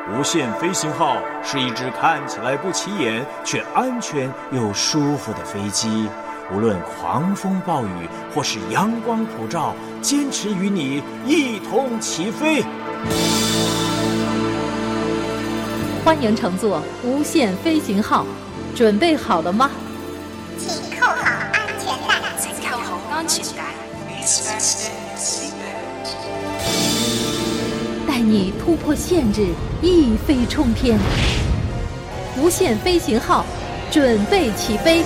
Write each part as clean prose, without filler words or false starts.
无限飞行号是一只看起来不起眼却安全又舒服的飞机，无论狂风暴雨或是阳光普照，坚持与你一同起飞。 欢迎乘坐无限飞行号，准备好了吗？ 请扣好安全带。 请扣好安全帶。 带你突破限制，一飞冲天。无限飞行号，准备起飞。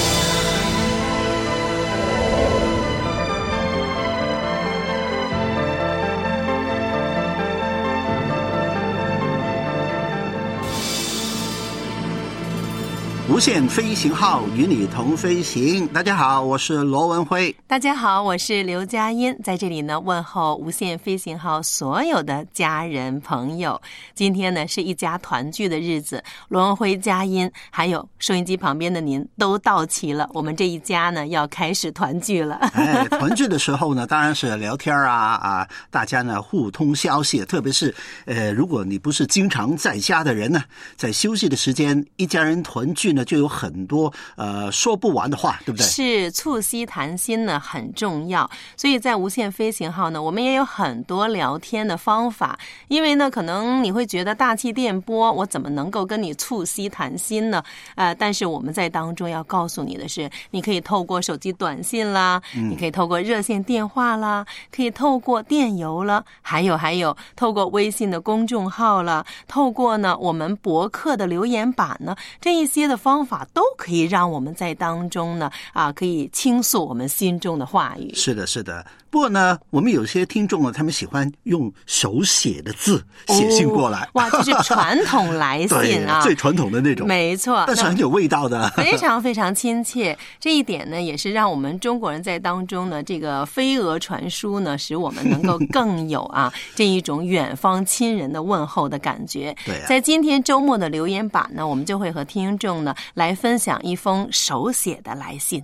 无限飞行号与你同飞行。大家好，我是罗文辉。 大家好，我是刘佳音，在这里呢问候无限飞行号所有的家人朋友。今天呢是一家团聚的日子，罗文辉、佳音还有收音机旁边的您都到齐了，我们这一家呢要开始团聚了。 团聚的时候呢，当然是聊天大家呢互通消息，特别是如果你不是经常在家的人呢，在休息的时间，一家人团聚呢就有很多说不完的话，对不对？ 是，促膝谈心呢很重要，所以在无限飞行号呢，我们也有很多聊天的方法。因为呢，可能你会觉得大气电波，我怎么能够跟你促膝谈心呢？但是我们在当中要告诉你的是，你可以透过手机短信啦，你可以透过热线电话啦，可以透过电邮了，还有透过微信的公众号了，透过呢我们博客的留言板呢，这一些的方法都可以让我们在当中呢可以倾诉我们心中的话语。 是的，是的。不过呢，我们有些听众呢，他们喜欢用手写的字写信过来。 哇，这是传统来信啊， 最传统的那种。 没错， 但是很有味道的， 非常非常亲切。这一点呢，也是让我们中国人在当中呢，这个飞蛾传书呢，使我们能够更有这一种远方亲人的问候的感觉。 对在今天周末的留言板呢，我们就会和听众呢来分享一封手写的来信。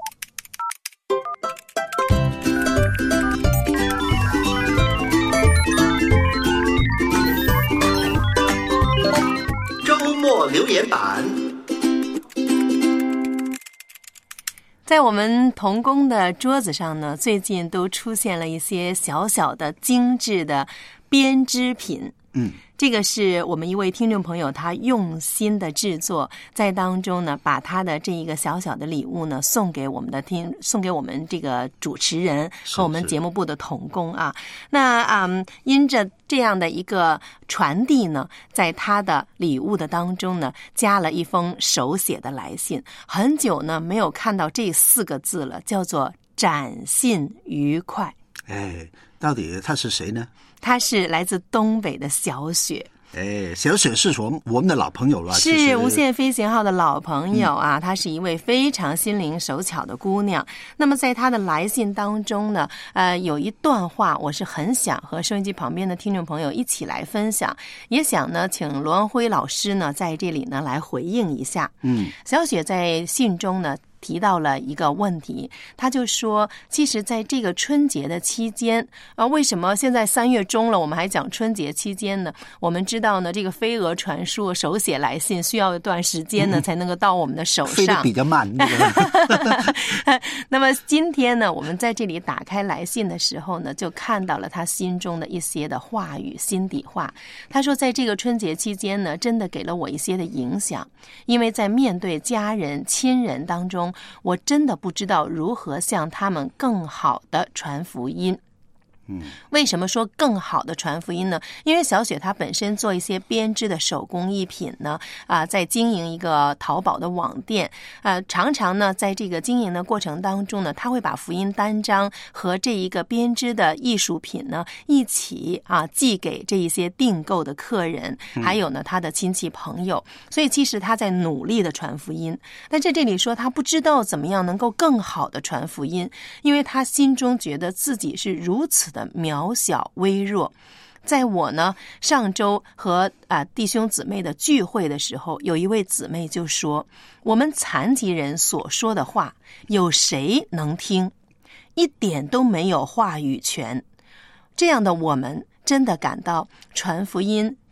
周末留言板。 在我们童工的桌子上呢，最近都出现了一些小小的精致的编织品。这个是我们一位听众朋友他用心的制作，在当中呢把他的这一个小小的礼物呢送给我们这个主持人和我们节目部的同工啊。那因着这样的一个传递呢，在他的礼物的当中呢加了一封手写的来信。很久呢没有看到这4个字了，叫做展信愉快。 到底他是谁呢？ 他是来自东北的小雪。 小雪是我们的老朋友了， 是无限飞行号的老朋友啊。她是一位非常心灵手巧的姑娘。那么在她的来信当中呢，有一段话我是很想和收音机旁边的听众朋友一起来分享，也想呢请罗文辉老师呢在这里呢来回应一下。小雪在信中呢提到了一个问题，他就说其实在这个春节的期间为什么现在3月中了我们还讲春节期间呢？我们知道呢这个飞蛾传书手写来信需要一段时间呢才能够到我们的手上， 飞得比较慢那么今天呢我们在这里打开来信的时候呢，就看到了他心中的一些的话语心底话。他说在这个春节期间呢，真的给了我一些的影响，因为在面对家人亲人当中，我真的不知道如何向他们更好的传福音。为什么说更好的传福音呢？因为小雪她本身做一些编织的手工艺品呢，在经营一个淘宝的网店，常常呢在这个经营的过程当中呢，她会把福音单张和这一个编织的艺术品呢一起寄给这一些订购的客人，还有呢她的亲戚朋友。所以其实她在努力的传福音，但在这里说她不知道怎么样能够更好的传福音，因为她心中觉得自己是如此的渺小微弱。在我呢上周和弟兄姊妹的聚会的时候，有一位姊妹就说，我们残疾人所说的话有谁能听？一点都没有话语权。这样的我们真的感到传福音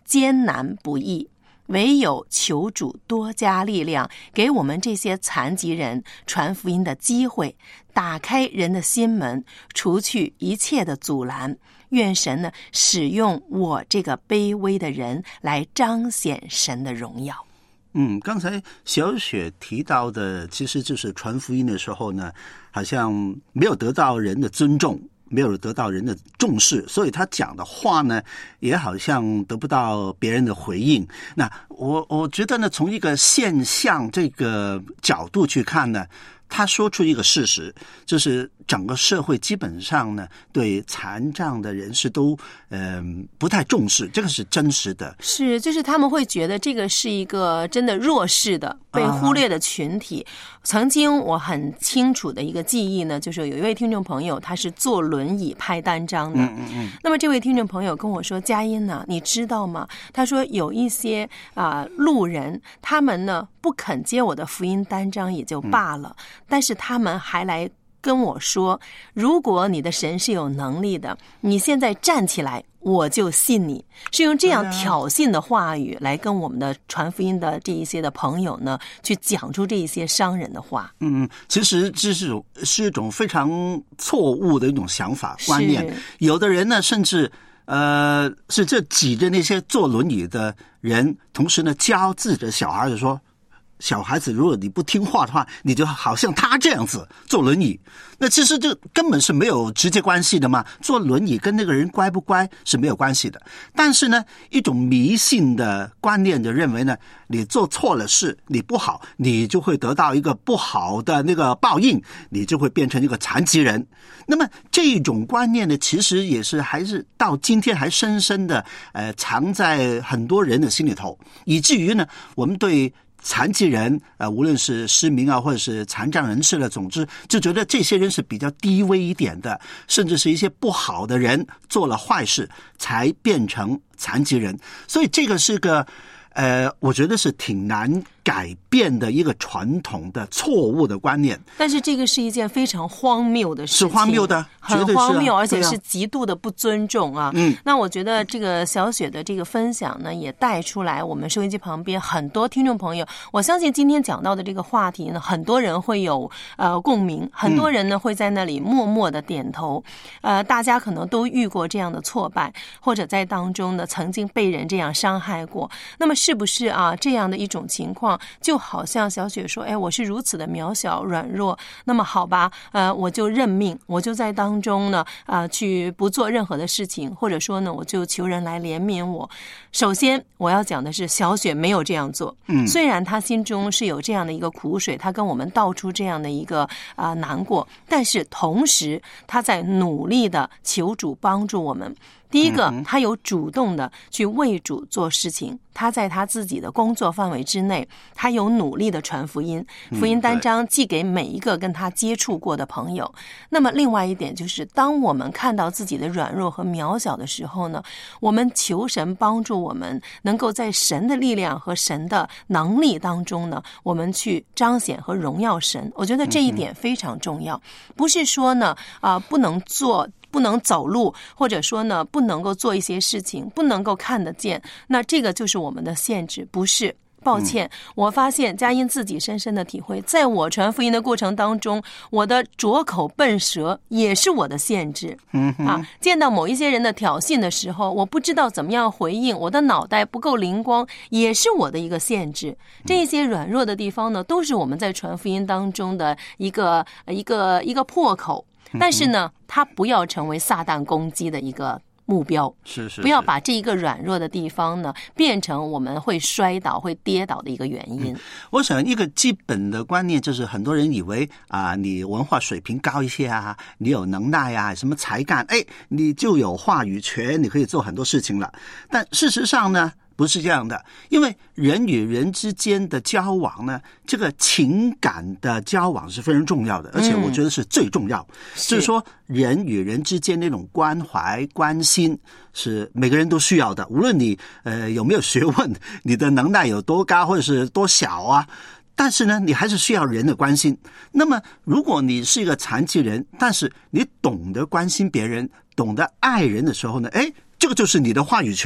艰难不易，唯有求主多加力量，给我们这些残疾人传福音的机会，打开人的心门，除去一切的阻拦。愿神呢使用我这个卑微的人来彰显神的荣耀。 刚才小雪提到的，其实就是传福音的时候呢，好像没有得到人的尊重，没有得到人的重视，所以他讲的话呢，也好像得不到别人的回应。那我觉得呢，从一个现象这个角度去看呢，他说出一个事实，就是整个社会基本上呢，对残障的人士都不太重视，这个是真实的。 是，就是他们会觉得这个是一个真的弱势的、被忽略的群体。曾经我很清楚的一个记忆呢，就是有一位听众朋友，他是坐轮椅拍单张的。那么这位听众朋友跟我说：“佳音呢，你知道吗？”他说有一些路人，他们呢不肯接我的福音单张也就罢了，但是他们还来跟我说，如果你的神是有能力的，你现在站起来，我就信你。是用这样挑衅的话语来跟我们的传福音的这一些的朋友呢，去讲出这一些伤人的话。 其实这是一种非常错误的一种想法观念。有的人呢，甚至是这挤着那些坐轮椅的人，同时呢教自己的小孩子说，小孩子如果你不听话的话，你就好像他这样子坐轮椅。那其实这根本是没有直接关系的嘛，坐轮椅跟那个人乖不乖是没有关系的。但是呢，一种迷信的观念就认为呢，你做错了事，你不好，你就会得到一个不好的那个报应，你就会变成一个残疾人。那么这种观念呢，其实也是还是到今天还深深的藏在很多人的心里头，以至于呢，我们对残疾人无论是失明啊，或者是残障人士的，总之就觉得这些人是比较低微一点的，甚至是一些不好的人做了坏事才变成残疾人。所以这个是个我觉得是挺难改变的一个传统的错误的观念。 但是这个是一件非常荒谬的事情， 是荒谬的， 很荒谬，而且是极度的不尊重啊。那我觉得这个小雪的这个分享呢，也带出来我们收音机旁边很多听众朋友，我相信今天讲到的这个话题呢，很多人会有共鸣，很多人呢会在那里默默的点头。大家可能都遇过这样的挫败，或者在当中呢曾经被人这样伤害过。那么是不是啊这样的一种情况，就好像小雪说，我是如此的渺小软弱，那么好吧，我就认命，我就在当中呢去不做任何的事情，或者说呢我就求人来怜悯我。首先我要讲的是，小雪没有这样做。虽然她心中是有这样的一个苦水，她跟我们道出这样的一个难过，但是同时她在努力的求主帮助我们。第一个，他有主动的去为主做事情，他在他自己的工作范围之内，他有努力的传福音，福音单张寄给每一个跟他接触过的朋友。那么另外一点就是，当我们看到自己的软弱和渺小的时候呢，我们求神帮助我们能够在神的力量和神的能力当中呢，我们去彰显和荣耀神。我觉得这一点非常重要，不是说呢不能走路，或者说呢不能够做一些事情，不能够看得见，那这个就是我们的限制，不是。抱歉，我发现佳音自己深深的体会，在我传福音的过程当中，我的拙口笨舌也是我的限制。见到某一些人的挑衅的时候，我不知道怎么样回应，我的脑袋不够灵光，也是我的一个限制。这些软弱的地方呢，都是我们在传福音当中的一个破口。但是呢，它不要成为撒旦攻击的一个目标，是不要把这一个软弱的地方呢变成我们会摔倒会跌倒的一个原因。 我想一个基本的观念就是，很多人以为你文化水平高一些啊，你有能耐啊，什么才干，你就有话语权，你可以做很多事情了。但事实上呢，不是这样的，因为人与人之间的交往呢，这个情感的交往是非常重要的，而且我觉得是最重要。就是说，人与人之间那种关怀、关心是每个人都需要的，无论你有没有学问，你的能耐有多高或者是多小啊。但是呢，你还是需要人的关心。那么，如果你是一个残疾人，但是你懂得关心别人，懂得爱人的时候呢，这个就是你的话语权呢，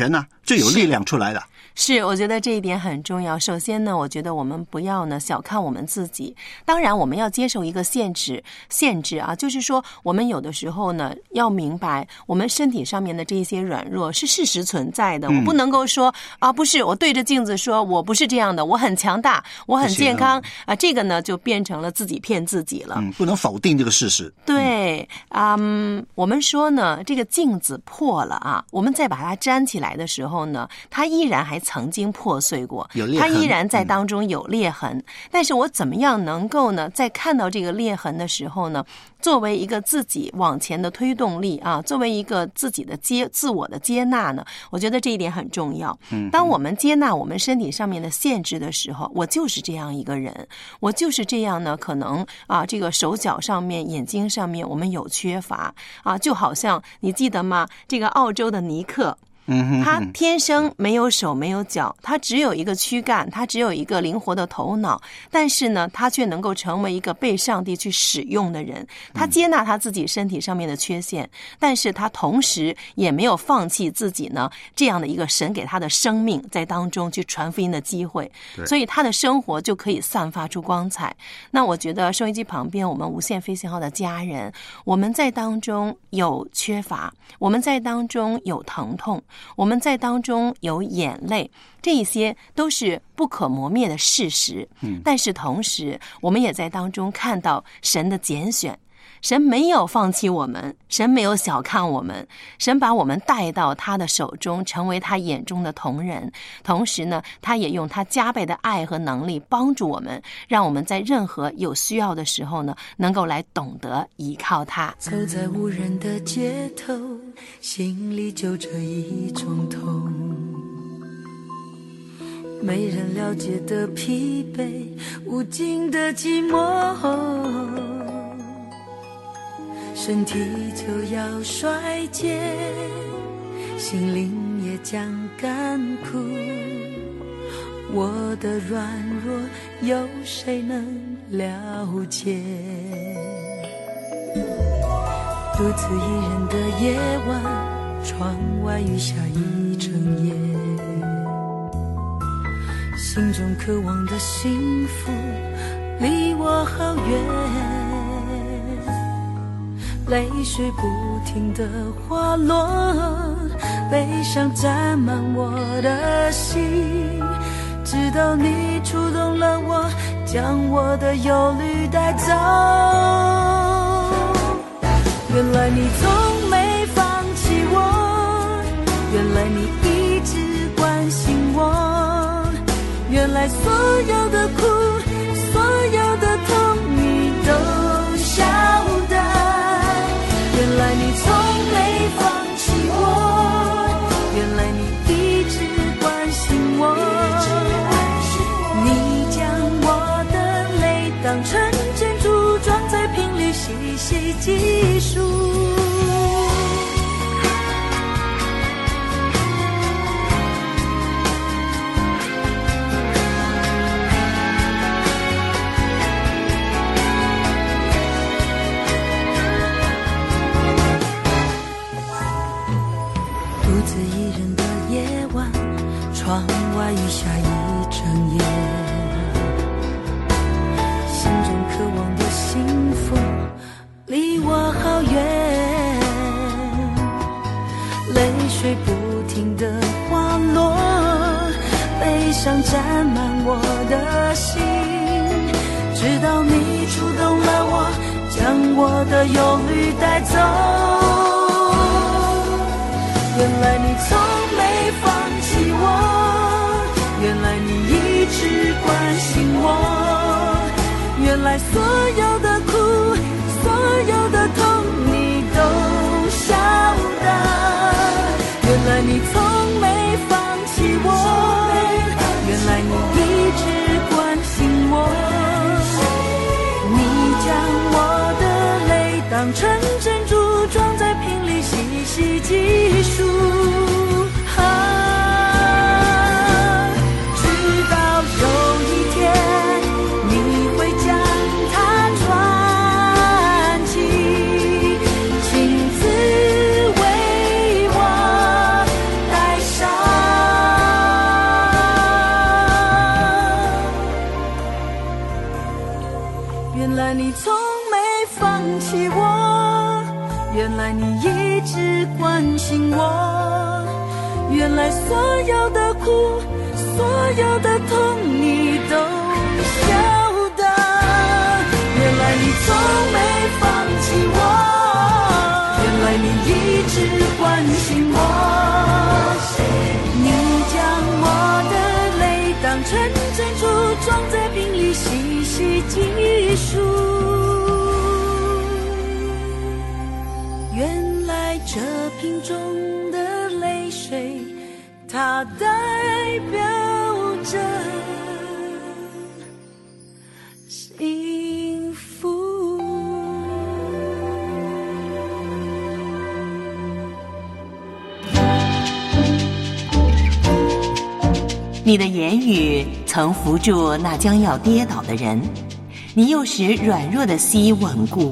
就有力量出来了。 是，我觉得这一点很重要。首先呢，我觉得我们不要呢小看我们自己。当然，我们要接受一个限制啊，就是说我们有的时候呢要明白，我们身体上面的这些软弱是事实存在的。我不能够说啊，不是，我对着镜子说我不是这样的，我很强大，我很健康啊，这个呢就变成了自己骗自己了。 不能否定这个事实。 对，我们说呢，这个镜子破了啊，我们再把它粘起来的时候呢，它依然还曾经破碎过，它依然在当中有裂痕。但是我怎么样能够呢，在看到这个裂痕的时候呢，作为一个自己往前的推动力啊，作为一个自己的自我的接纳呢，我觉得这一点很重要。当我们接纳我们身体上面的限制的时候，我就是这样一个人，我就是这样呢，可能啊，这个手脚上面、眼睛上面我们有缺乏啊，就好像你记得吗？这个澳洲的尼克。他天生没有手没有脚，他只有一个躯干，他只有一个灵活的头脑，但是呢，他却能够成为一个被上帝去使用的人。他接纳他自己身体上面的缺陷，但是他同时也没有放弃自己呢这样的一个神给他的生命，在当中去传福音的机会，所以他的生活就可以散发出光彩。那我觉得收音机旁边我们无限飞行号的家人，我们在当中有缺乏，我们在当中有疼痛，我们在当中有眼泪，这一些都是不可磨灭的事实。但是同时我们也在当中看到神的拣选，神没有放弃我们，神没有小看我们，神把我们带到他的手中，成为他眼中的瞳人。同时呢，他也用他加倍的爱和能力帮助我们，让我们在任何有需要的时候呢，能够来懂得依靠他。 走在无人的街头，心里就着一种痛，没人了解的疲惫，无尽的寂寞，身体就要衰竭，心灵也将干枯，我的软弱有谁能了解？独自一人的夜晚，窗外雨下一整夜，心中渴望的幸福离我好远，泪水不停地滑落，悲伤沾满我的心，直到你触动了我，将我的忧虑带走。原来你从没放弃我，原来你一直关心我，原来所有的苦，所有的痛你都晓得。原来你从没放弃我，原来你一直关心我，你将我的泪当成珍珠装在瓶里细细计数。窗外雨下一整夜，心中渴望的幸福离我好远，泪水不停地滑落，悲伤沾满我的心，直到你触动了我，将我的忧虑带走。原来你从没放弃我，原来你一直关心我，原来所有的苦，所有的痛你都晓得。原来你从没放弃我，原来你一直关心我，你将我的泪当成珍珠装在瓶里细细计数。 来所有的苦，所有的痛你都晓得，原来你从没放弃我，原来你一直关心我，你将我的泪当成珍珠装在瓶里细细计数，原来这瓶中的泪水它代表着幸福。 你的言语曾扶住那将要跌倒的人，你又使软弱的膝稳固。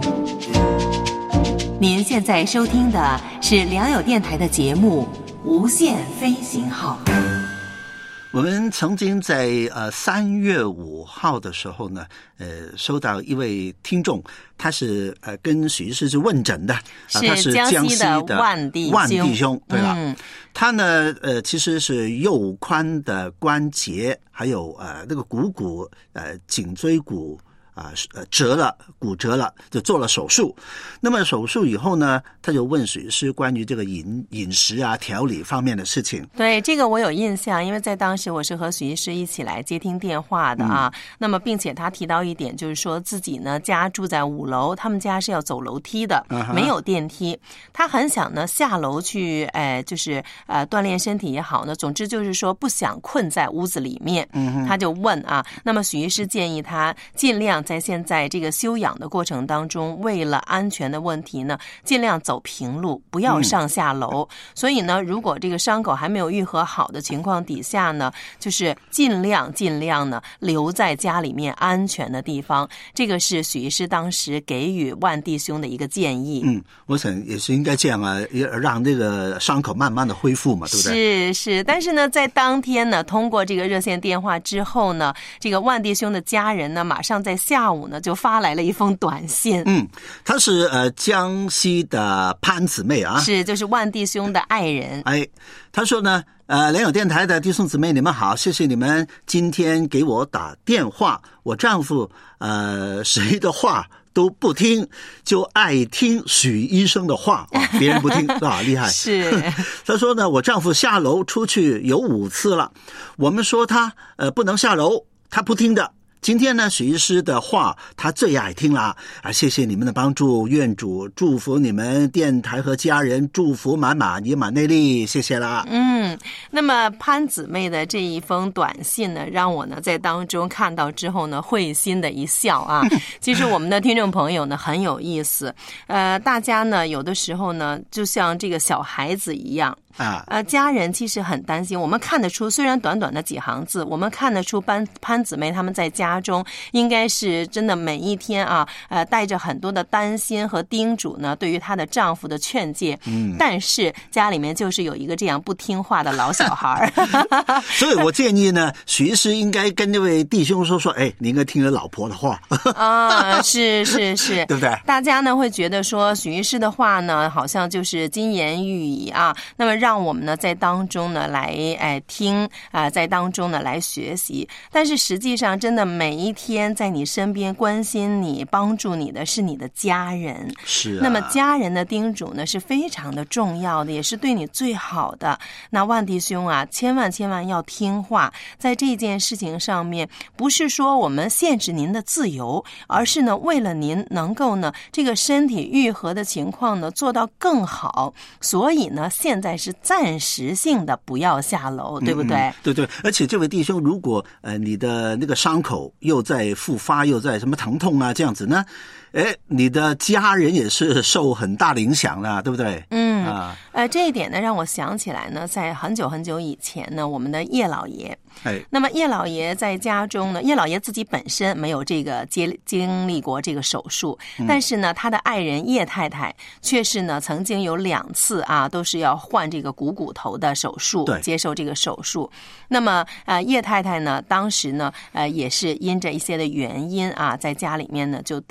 您现在收听的是良友电台的节目《无限飞行号》。 我们曾经在3月5号的时候呢，收到一位听众，他是跟许医师是问诊的，他是江西的万弟兄，对了，他呢其实是右髋的关节还有那个股颈椎骨骨折了，就做了手术。那么手术以后呢，他就问许医师关于这个饮食啊、调理方面的事情。 对，这个我有印象，因为在当时我是和许医师一起来接听电话的啊。那么并且他提到一点，就是说自己呢家住在5楼，他们家是要走楼梯的，没有电梯。他很想呢下楼去，就是锻炼身体也好呢，总之就是说不想困在屋子里面。他就问啊，那么许医师建议他尽量在现在这个休养的过程当中，为了安全的问题呢，尽量走平路，不要上下楼。所以呢，如果这个伤口还没有愈合好的情况底下呢，就是尽量呢留在家里面安全的地方。这个是许医师当时给予万弟兄的一个建议。 我想也是应该这样啊，让这个伤口慢慢的恢复嘛，对不对？ 是，但是呢，在当天呢，通过这个热线电话之后呢，这个万弟兄的家人呢，马上在下午呢就发来了一封短信。 他是江西的潘姊妹啊， 是就是万弟兄的爱人。 他说呢，良友电台的弟兄姊妹，你们好，谢谢你们今天给我打电话。我丈夫谁的话都不听，就爱听许医生的话别人不听厉害。 是他说呢，我丈夫下楼出去有5次了，我们说他不能下楼，他不听的。今天呢，许医师的话他最爱听了啊！谢谢你们的帮助，愿主祝福你们电台和家人，祝福满满，以满内力，谢谢啦。 那么潘姊妹的这一封短信呢，让我呢在当中看到之后呢，会心的一笑啊。其实我们的听众朋友呢很有意思，大家呢有的时候呢，就像这个小孩子一样。家人其实很担心，我们看得出，虽然短短的几行字，我们看得出潘姊妹他们在家中应该是真的每一天啊，带着很多的担心和叮嘱呢，对于她的丈夫的劝诫。但是家里面就是有一个这样不听话的老小孩。 所以我建议呢，许医师应该跟这位弟兄说，你应该听了老婆的话。 是， 对不对？ 大家呢会觉得说许医师的话呢，好像就是金言玉语啊，那么让我们呢在当中呢来听在当中呢来学习。但是实际上真的每一天在你身边关心你帮助你的是你的家人。 是那么家人的叮嘱呢是非常的重要的，也是对你最好的。那万弟兄啊，千万要听话，在这件事情上面不是说我们限制您的自由，而是呢为了您能够呢这个身体愈合的情况呢做到更好，所以呢现在是暂时性的不要下楼，对不对？ 对，而且这位弟兄，如果你的那个伤口又在复发，又在什么疼痛啊这样子呢，你的家人也是受很大的影响了，对不对？ 这一点呢让我想起来呢，在很久以前呢，我们的叶老爷。那么叶老爷在家中呢，叶老爷自己本身没有这个经历过这个手术，但是呢他的爱人叶太太却是呢曾经有2次啊都是要换这个骨头的手术，接受这个手术。那么叶太太呢当时呢也是因着一些的原因啊，在家里面呢就跌伤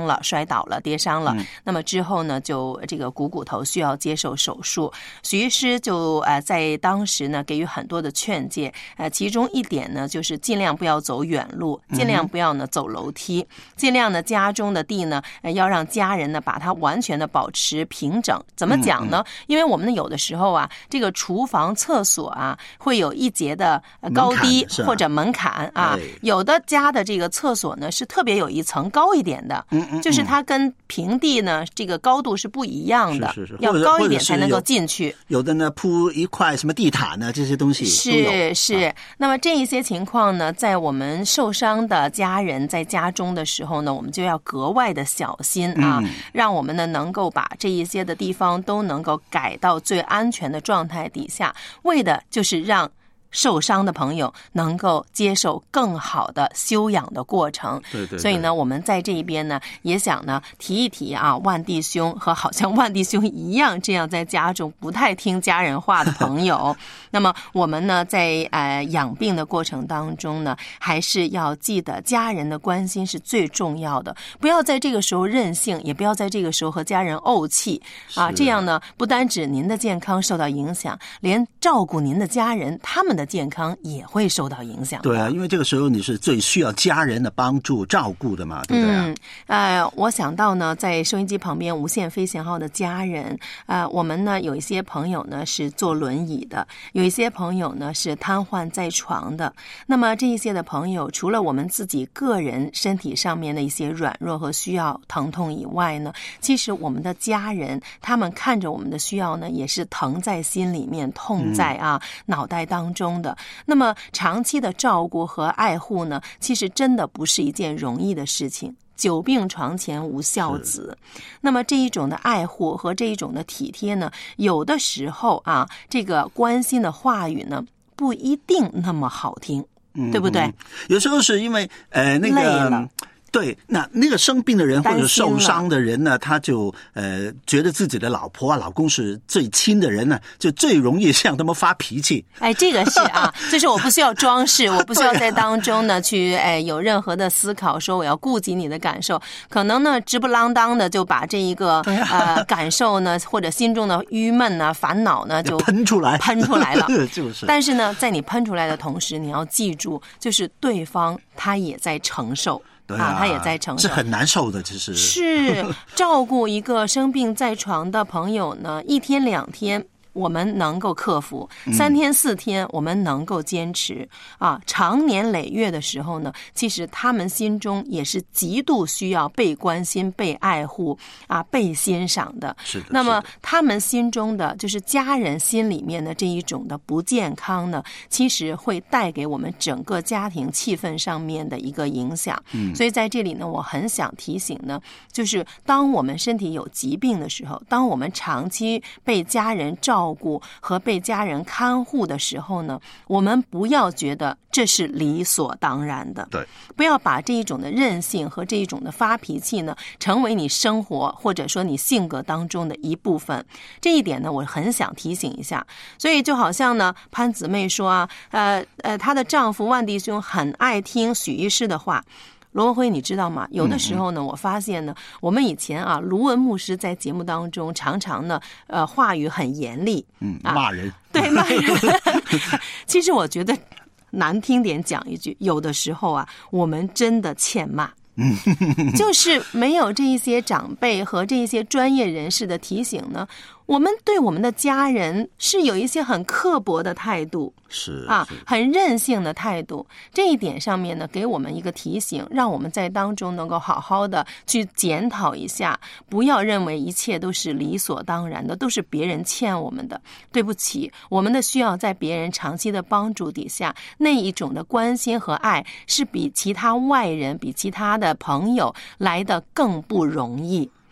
了，摔倒了，跌伤了。那么之后呢，就这个股骨头需要接受手术。许医师就在当时呢给予很多的劝诫，其中一点呢就是尽量不要走远路，尽量不要呢走楼梯，尽量呢家中的地呢要让家人呢把它完全的保持平整。怎么讲呢？因为我们有的时候啊，这个厨房、厕所啊会有一节的高低或者门槛啊，有的家的这个厕所呢是特别有一层高一点的，就是它跟平地呢这个高度是不一样的， 是要高一点才能够进去。 有的呢铺一块什么地毯呢，这些东西是。那么这一些情况呢，在我们受伤的家人在家中的时候呢，我们就要格外的小心啊，让我们呢能够把这一些的地方都能够改到最安全的状态底下，为的就是让受伤的朋友能够接受更好的休养的过程。 对。 所以呢，我们在这一边呢，也想呢提一提啊，万弟兄和好像万弟兄一样，这样在家中不太听家人话的朋友。那么我们呢，在养病的过程当中呢，还是要记得家人的关心是最重要的，不要在这个时候任性，也不要在这个时候和家人怄气啊。这样呢，不单指您的健康受到影响，连照顾您的家人他们的健康也会受到影响。 对啊，因为这个时候你是最需要家人的帮助照顾的嘛，对不对我想到呢，在收音机旁边无限飞行号的家人，我们呢有一些朋友呢是坐轮椅的，有一些朋友呢是瘫痪在床的。那么这一些的朋友，除了我们自己个人身体上面的一些软弱和需要疼痛以外呢，其实我们的家人他们看着我们的需要呢，也是疼在心里面，痛在脑袋当中的。那么长期的照顾和爱护呢，其实真的不是一件容易的事情。久病床前无孝子，那么这一种的爱护和这一种的体贴呢，有的时候啊，这个关心的话语呢，不一定那么好听，对不对？ 有时候是因为那个累了。 对，那个生病的人或者受伤的人呢，他就觉得自己的老婆老公是最亲的人呢，就最容易向他们发脾气。 这个是啊，就是我不需要装饰，我不需要在当中呢去有任何的思考，说我要顾及你的感受，可能呢直不啷当的就把这一个感受呢或者心中的郁闷呢、烦恼呢就喷出来了。 就是。 但是呢，在你喷出来的同时，你要记住，就是对方他也在承受。他也在承受， 是很难受的。其实是照顾一个生病在床的朋友呢，一天两天我们能够克服，3天4天我们能够坚持长年累月的时候呢，其实他们心中也是极度需要被关心、被爱护被欣赏的。 是的。 那么他们心中的就是家人心里面的这一种的不健康呢，其实会带给我们整个家庭气氛上面的一个影响。所以在这里呢，我很想提醒呢，就是当我们身体有疾病的时候，当我们长期被家人照顾和被家人看护的时候呢，我们不要觉得这是理所当然的。 对， 不要把这一种的任性和这一种的发脾气呢，成为你生活或者说你性格当中的一部分。这一点呢，我很想提醒一下。所以就好像呢，潘姊妹说她的丈夫万弟兄很爱听许医师的话。罗文辉，你知道吗？有的时候呢，我发现呢，我们以前卢文牧师在节目当中常常呢，话语很严厉， 骂人， 对，骂人。其实我觉得难听点讲一句，有的时候我们真的欠骂。就是没有这一些长辈和这一些专业人士的提醒呢，我们对我们的家人是有一些很刻薄的态度，很任性的态度。这一点上面呢，给我们一个提醒，让我们在当中能够好好的去检讨一下，不要认为一切都是理所当然的，都是别人欠我们的。对不起，我们的需要在别人长期的帮助底下，那一种的关心和爱是比其他外人、比其他的朋友来得更不容易。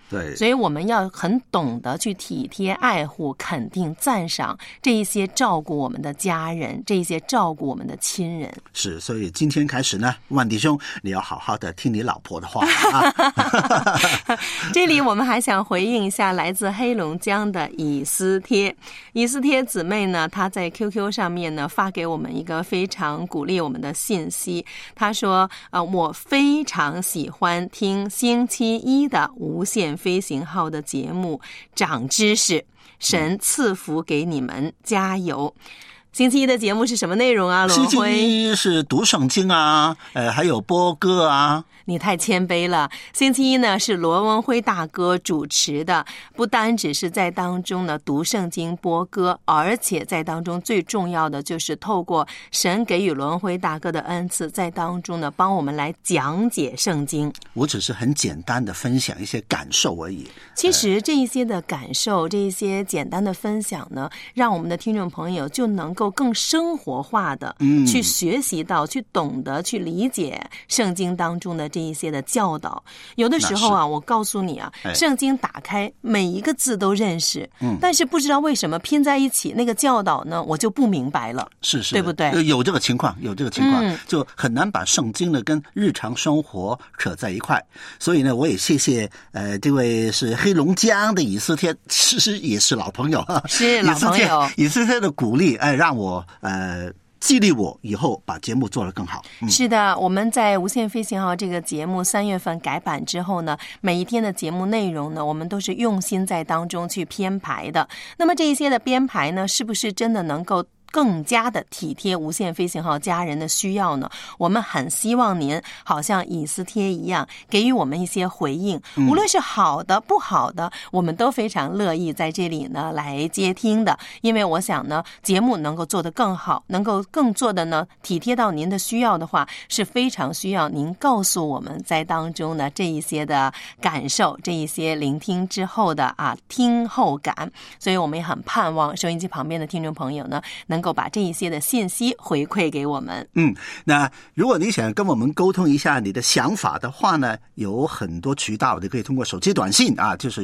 对， 所以我们要很懂得去体贴、爱护、肯定、赞赏这一些照顾我们的家人，这一些照顾我们的亲人。 是，所以今天开始呢，万弟兄，你要好好的听你老婆的话啊。 这里我们还想回应一下来自黑龙江的以斯帖。以斯帖姊妹呢，她在 QQ 上面呢发给我们一个非常鼓励我们的信息。她说我非常喜欢听星期一的无限飞行号的节目，长知识，神赐福给你们，加油。星期一的节目是什么内容啊？罗辉， 星期一是读圣经啊，还有播歌啊。 你太谦卑了。星期一呢是罗文辉大哥主持的，不单只是在当中呢读圣经播歌，而且在当中最重要的就是透过神给予罗文辉大哥的恩赐，在当中呢帮我们来讲解圣经。 我只是很简单的分享一些感受而已。 其实这一些的感受，这一些简单的分享呢，让我们的听众朋友就能够更生活化的去学习到，去懂得，去理解圣经当中的这一些的教导。有的时候啊，我告诉你啊，圣经打开每一个字都认识，但是不知道为什么拼在一起那个教导呢，我就不明白了。 是， 对不对？ 有这个情况，就很难把圣经呢跟日常生活扯在一块。所以呢，我也谢谢这位是黑龙江的以斯帖，其实也是老朋友啊， 是老朋友。 以斯帖的鼓励，让我激励我以后把节目做得更好。 是的，我们在无限飞行号这个节目3月份改版之后呢，每一天的节目内容呢，我们都是用心在当中去编排的。那么这一些的编排呢，是不是真的能够更加的体贴无限飞行号家人的需要呢？我们很希望您好像以斯帖一样，给予我们一些回应，无论是好的不好的，我们都非常乐意在这里呢来接听的。因为我想呢，节目能够做得更好，能够更做的呢体贴到您的需要的话，是非常需要您告诉我们在当中呢这一些的感受，这一些聆听之后的听后感。所以我们也很盼望收音机旁边的听众朋友呢，能够把这一些的信息回馈给我们。 那如果你想跟我们沟通一下你的想法的话呢，有很多渠道，你可以通过手机短信就是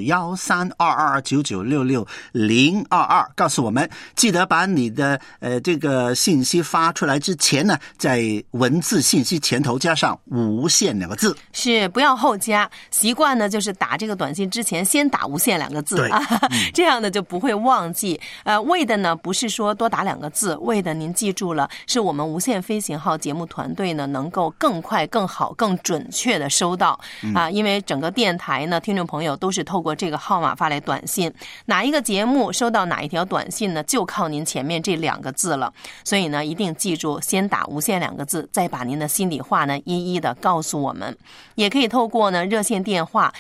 1322996622告诉我们。记得把你的这个信息发出来之前呢，在文字信息前头加上无限2个字， 是不要后加。习惯呢就是打这个短信之前先打无限2个字这样呢就不会忘记。为的呢不是说多打2个字，为的您记住了，是我们无限飞行号节目团队呢能够更快更好更准确的收到因为整个电台呢听众朋友都是透过这个号码发来短信，哪一个节目收到哪一条短信呢，就靠您前面这2个字了。所以呢一定记住，先打无限2个字，再把您的心里话呢一一的告诉我们。也可以透过呢热线电话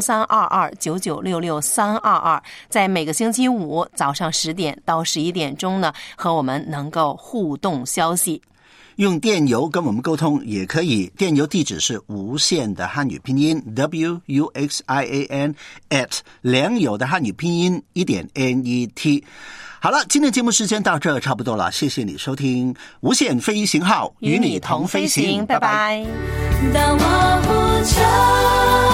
132299662322，在每个星期五早上10点到11点钟呢和我们能够互动消息。 用电邮跟我们沟通也可以，电邮地址是无限的汉语拼音 WUXIAN@ 良友的汉语拼音1.NET。好了，今天节目时间到这差不多了，谢谢你收听无限飞行号，与你同飞行， 拜拜。 当我不成